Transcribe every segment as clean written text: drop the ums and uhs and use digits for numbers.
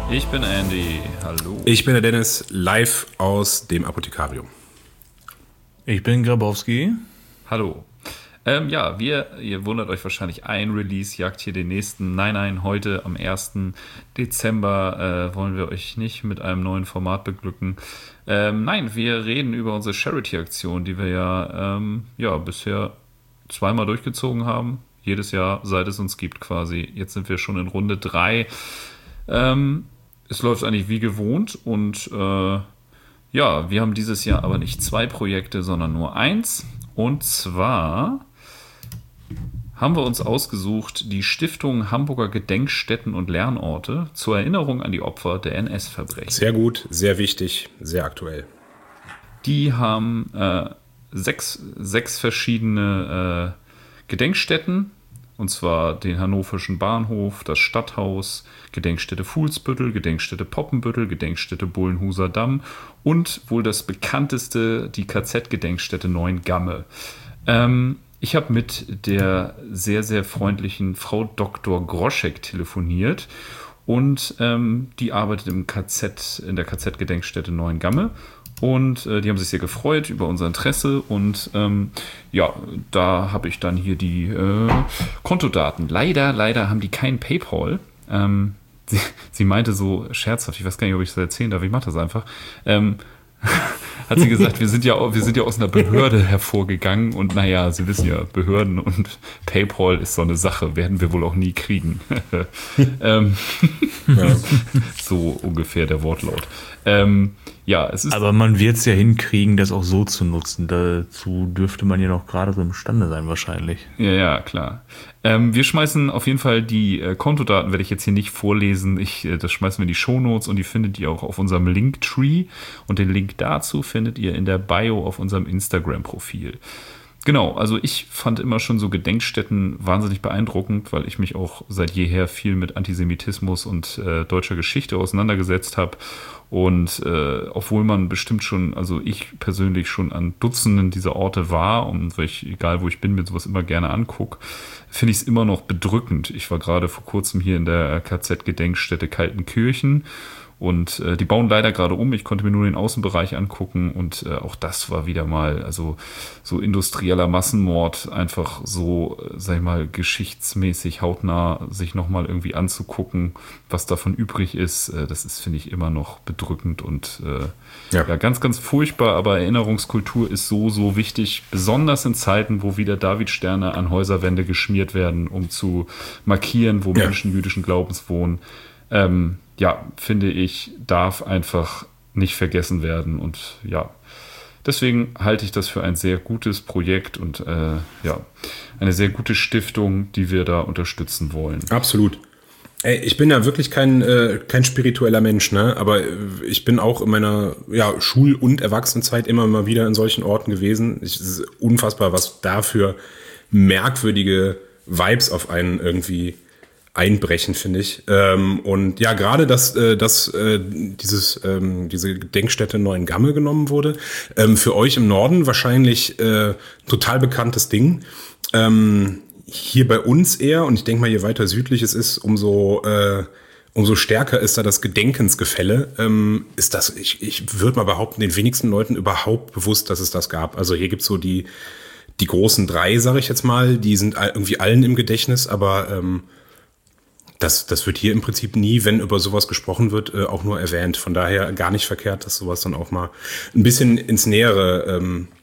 Ich bin Andy, hallo. Ich bin der Dennis, live aus dem Apothekarium. Ich bin Grabowski. Hallo. Ihr wundert euch wahrscheinlich, ein Release jagt hier den nächsten. Nein, heute am 1. Dezember wollen wir euch nicht mit einem neuen Format beglücken. Nein, wir reden über unsere Charity-Aktion, die wir ja bisher zweimal durchgezogen haben. Jedes Jahr, seit es uns gibt quasi. Jetzt sind wir schon in Runde 3. Es läuft eigentlich wie gewohnt und wir haben dieses Jahr aber nicht 2 Projekte, sondern nur 1. Und zwar haben wir uns ausgesucht, die Stiftung Hamburger Gedenkstätten und Lernorte zur Erinnerung an die Opfer der NS-Verbrechen. Sehr gut, sehr wichtig, sehr aktuell. Die haben 6 verschiedene Gedenkstätten, und zwar den Hannoverschen Bahnhof, das Stadthaus, Gedenkstätte Fuhlsbüttel, Gedenkstätte Poppenbüttel, Gedenkstätte Bullenhuser Damm und wohl das bekannteste, die KZ-Gedenkstätte Neuengamme. Ich habe mit der sehr, sehr freundlichen Frau Dr. Groschek telefoniert und die arbeitet in der KZ-Gedenkstätte Neuengamme. Und die haben sich sehr gefreut über unser Interesse und da habe ich dann hier die Kontodaten. Leider haben die kein PayPal. Sie meinte so scherzhaft, ich weiß gar nicht, ob ich das erzählen darf, ich mache das einfach. Hat sie gesagt, wir sind ja aus einer Behörde hervorgegangen und naja, Sie wissen ja, Behörden und PayPal ist so eine Sache, werden wir wohl auch nie kriegen. So ungefähr der Wortlaut. Es ist. Aber man wird es ja hinkriegen, das auch so zu nutzen. Dazu dürfte man ja noch gerade so imstande sein wahrscheinlich. Ja, klar. Wir schmeißen auf jeden Fall die Kontodaten, werde ich jetzt hier nicht vorlesen. Das schmeißen wir in die Shownotes und die findet ihr auch auf unserem Linktree. Und den Link dazu findet ihr in der Bio auf unserem Instagram-Profil. Genau, also ich fand immer schon so Gedenkstätten wahnsinnig beeindruckend, weil ich mich auch seit jeher viel mit Antisemitismus und deutscher Geschichte auseinandergesetzt habe. Und obwohl man bestimmt schon, also ich persönlich schon an Dutzenden dieser Orte war und weil ich, egal wo ich bin, mir sowas immer gerne angucke, finde ich es immer noch bedrückend. Ich war gerade vor kurzem hier in der KZ-Gedenkstätte Kaltenkirchen. Und die bauen leider gerade um. Ich konnte mir nur den Außenbereich angucken und auch das war wieder mal, also so industrieller Massenmord, einfach so, sag ich mal, geschichtsmäßig hautnah sich nochmal irgendwie anzugucken, was davon übrig ist. Das ist, finde ich, immer noch bedrückend und ganz, ganz furchtbar. Aber Erinnerungskultur ist so wichtig, besonders in Zeiten, wo wieder Davidsterne an Häuserwände geschmiert werden, um zu markieren, wo Menschen jüdischen Glaubens wohnen. Finde ich, darf einfach nicht vergessen werden. Und deswegen halte ich das für ein sehr gutes Projekt und eine sehr gute Stiftung, die wir da unterstützen wollen. Absolut. Ey, ich bin ja wirklich kein spiritueller Mensch, ne? Aber ich bin auch in meiner Schul- und Erwachsenenzeit immer mal wieder in solchen Orten gewesen. Es ist unfassbar, was da für merkwürdige Vibes auf einen irgendwie einbrechen, finde ich. Und ja, gerade, dass diese Gedenkstätte Neuengamme genommen wurde, für euch im Norden wahrscheinlich total bekanntes Ding. Hier bei uns eher, und ich denke mal, je weiter südlich es ist, umso stärker ist da das Gedenkensgefälle. Ist das, ich würde mal behaupten, den wenigsten Leuten überhaupt bewusst, dass es das gab. Also hier gibt's so die großen 3, sage ich jetzt mal, die sind irgendwie allen im Gedächtnis, aber das wird hier im Prinzip nie, wenn über sowas gesprochen wird, auch nur erwähnt. Von daher gar nicht verkehrt, dass sowas dann auch mal ein bisschen ins nähere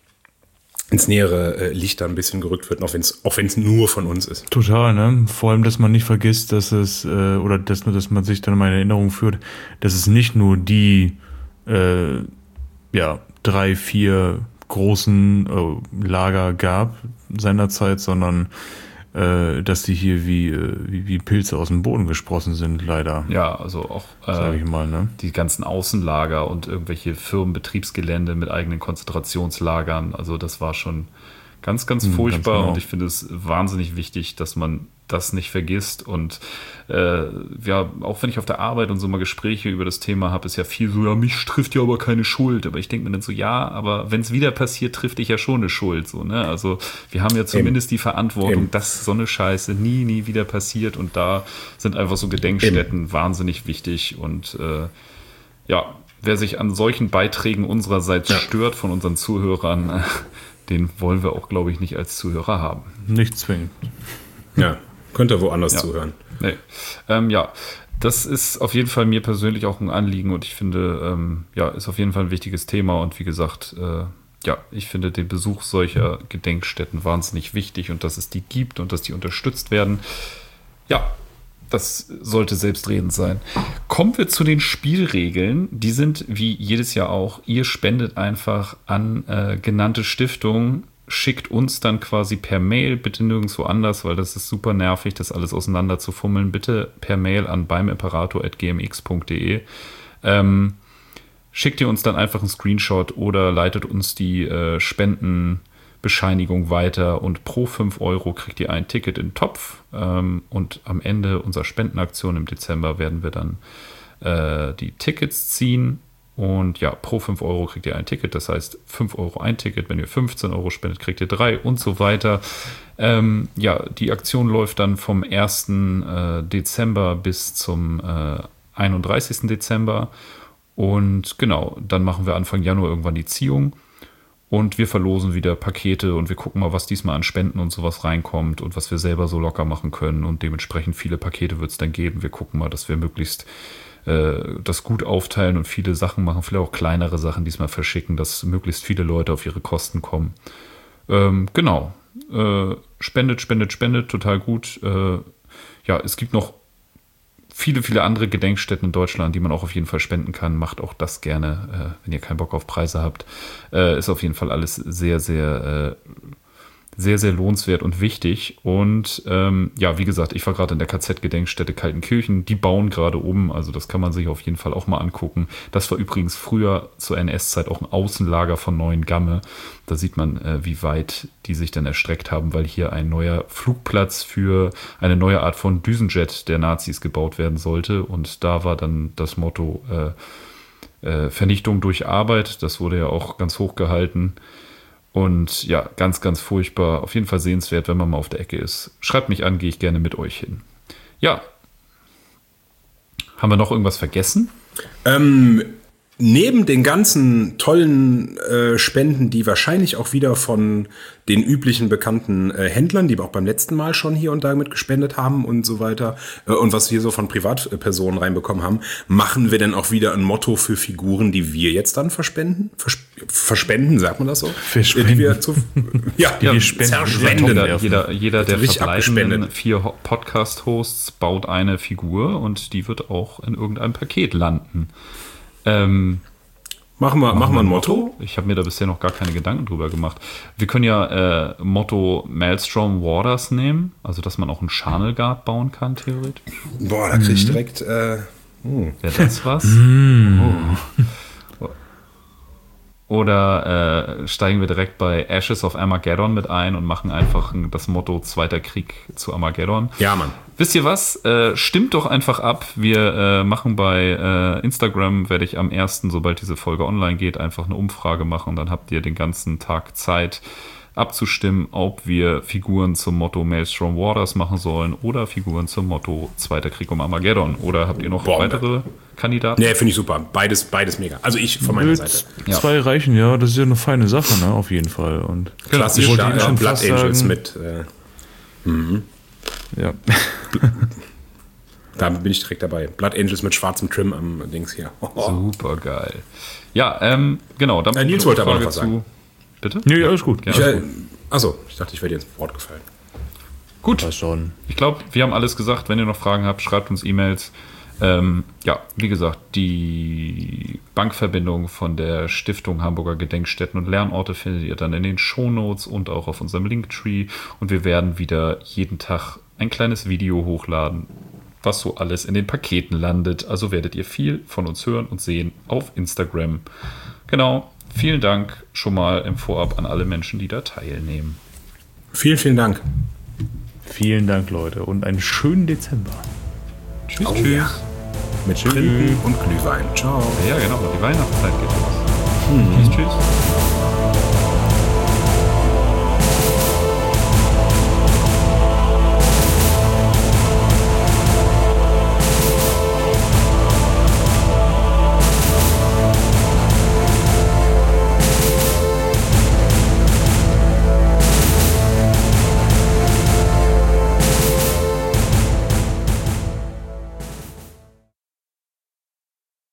Licht da ein bisschen gerückt wird, auch wenn es nur von uns ist. Total, ne? Vor allem, dass man nicht vergisst, dass es, dass man sich dann mal in Erinnerung führt, dass es nicht nur die 3, 4 großen Lager gab seinerzeit, sondern dass die hier wie Pilze aus dem Boden gesprossen sind, leider. Ja, also auch sag ich mal, ne? Die ganzen Außenlager und irgendwelche Firmenbetriebsgelände mit eigenen Konzentrationslagern. Also das war schon Ganz, ganz furchtbar. genau. Und ich finde es wahnsinnig wichtig, dass man das nicht vergisst. Und ja, auch wenn ich auf der Arbeit und so mal Gespräche über das Thema habe, ist ja viel so, ja, mich trifft ja aber keine Schuld. Aber ich denke mir dann so, ja, aber wenn es wieder passiert, trifft dich ja schon eine Schuld. So, ne? Also wir haben ja zumindest die Verantwortung, dass so eine Scheiße nie wieder passiert. Und da sind einfach so Gedenkstätten wahnsinnig wichtig. Und ja, wer sich an solchen Beiträgen unsererseits stört von unseren Zuhörern, den wollen wir auch, glaube ich, nicht als Zuhörer haben. Nicht zwingend. Ja, könnt ihr woanders zuhören. Nee. Ja, das ist auf jeden Fall mir persönlich auch ein Anliegen und ich finde, ja, ist auf jeden Fall ein wichtiges Thema und wie gesagt, ja, ich finde den Besuch solcher Gedenkstätten wahnsinnig wichtig und dass es die gibt und dass die unterstützt werden. Ja, das sollte selbstredend sein. Kommen wir zu den Spielregeln. Die sind wie jedes Jahr auch, ihr spendet einfach an genannte Stiftungen, schickt uns dann quasi per Mail, bitte nirgendwo anders, weil das ist super nervig, das alles auseinander zu fummeln, bitte per Mail an beimperator@gmx.de. Schickt ihr uns dann einfach einen Screenshot oder leitet uns die Spendenbescheinigung weiter und pro 5 Euro kriegt ihr ein Ticket in den Topf und am Ende unserer Spendenaktion im Dezember werden wir dann die Tickets ziehen und ja, pro 5 Euro kriegt ihr ein Ticket, das heißt 5 Euro ein Ticket, wenn ihr 15 Euro spendet, kriegt ihr 3 und so weiter. Ja, die Aktion läuft dann vom 1. Dezember bis zum 31. Dezember und genau, dann machen wir Anfang Januar irgendwann die Ziehung. Und wir verlosen wieder Pakete und wir gucken mal, was diesmal an Spenden und sowas reinkommt und was wir selber so locker machen können. Und dementsprechend viele Pakete wird es dann geben. Wir gucken mal, dass wir möglichst das gut aufteilen und viele Sachen machen, vielleicht auch kleinere Sachen diesmal verschicken, dass möglichst viele Leute auf ihre Kosten kommen. Genau. Spendet, total gut. Ja, es gibt noch viele andere Gedenkstätten in Deutschland, die man auch auf jeden Fall spenden kann. Macht auch das gerne, wenn ihr keinen Bock auf Preise habt. Ist auf jeden Fall alles sehr, sehr lohnenswert und wichtig. Und ja, wie gesagt, ich war gerade in der KZ-Gedenkstätte Kaltenkirchen. Die bauen gerade um, also das kann man sich auf jeden Fall auch mal angucken. Das war übrigens früher zur NS-Zeit auch ein Außenlager von Neuengamme. Da sieht man, wie weit die sich dann erstreckt haben, weil hier ein neuer Flugplatz für eine neue Art von Düsenjet der Nazis gebaut werden sollte. Und da war dann das Motto Vernichtung durch Arbeit. Das wurde ja auch ganz hoch gehalten. Und ja, ganz, ganz furchtbar. Auf jeden Fall sehenswert, wenn man mal auf der Ecke ist. Schreibt mich an, gehe ich gerne mit euch hin. Ja. Haben wir noch irgendwas vergessen? Neben den ganzen tollen Spenden, die wahrscheinlich auch wieder von den üblichen bekannten Händlern, die wir auch beim letzten Mal schon hier und da mit gespendet haben und so weiter, und was wir so von Privatpersonen reinbekommen haben, machen wir dann auch wieder ein Motto für Figuren, die wir jetzt dann verspenden? Verspenden, sagt man das so? Verspenden. Die wir wir spenden. Jeder der verbleibenden 4 Podcast-Hosts baut eine Figur und die wird auch in irgendeinem Paket landen. Machen wir ein Motto? Ich habe mir da bisher noch gar keine Gedanken drüber gemacht. Wir können ja Motto Maelstrom Waters nehmen, also dass man auch einen Channel Guard bauen kann, theoretisch. Boah, da krieg ich direkt... Wäre das was? Oder steigen wir direkt bei Ashes of Armageddon mit ein und machen einfach das Motto Zweiter Krieg zu Armageddon. Ja, Mann. Wisst ihr was? Stimmt doch einfach ab. Wir machen bei Instagram, werde ich am 1., sobald diese Folge online geht, einfach eine Umfrage machen. Dann habt ihr den ganzen Tag Zeit abzustimmen, ob wir Figuren zum Motto Maelstrom Waters machen sollen oder Figuren zum Motto Zweiter Krieg um Armageddon. Oder habt ihr noch weitere Kandidaten? Nee, finde ich super. Beides mega. Also ich von meiner Seite. Ja. 2 reichen, ja. Das ist ja eine feine Sache, ne? Auf jeden Fall. Und klassisch Blood Angels sagen, mit... Ja. Da bin ich direkt dabei. Blood Angels mit schwarzem Trim am Dings hier. Super geil. Ja, genau. Dann Nils wollte aber noch was sagen. Bitte? Nee, alles gut. Achso, ich dachte, ich wäre dir ins Wort gefallen. Gut. Passt schon. Ich glaube, wir haben alles gesagt. Wenn ihr noch Fragen habt, schreibt uns E-Mails. Ja, wie gesagt, die Bankverbindung von der Stiftung Hamburger Gedenkstätten und Lernorte findet ihr dann in den Shownotes und auch auf unserem Linktree. Und wir werden wieder jeden Tag ein kleines Video hochladen, was so alles in den Paketen landet. Also werdet ihr viel von uns hören und sehen auf Instagram. Genau. Vielen Dank schon mal im Vorab an alle Menschen, die da teilnehmen. Vielen, vielen Dank. Vielen Dank, Leute, und einen schönen Dezember. Tschüss, Oh, tschüss. ja. Mit Printen und Glühwein. Ciao. Ja, genau. Die Weihnachtszeit geht los. Tschüss, tschüss.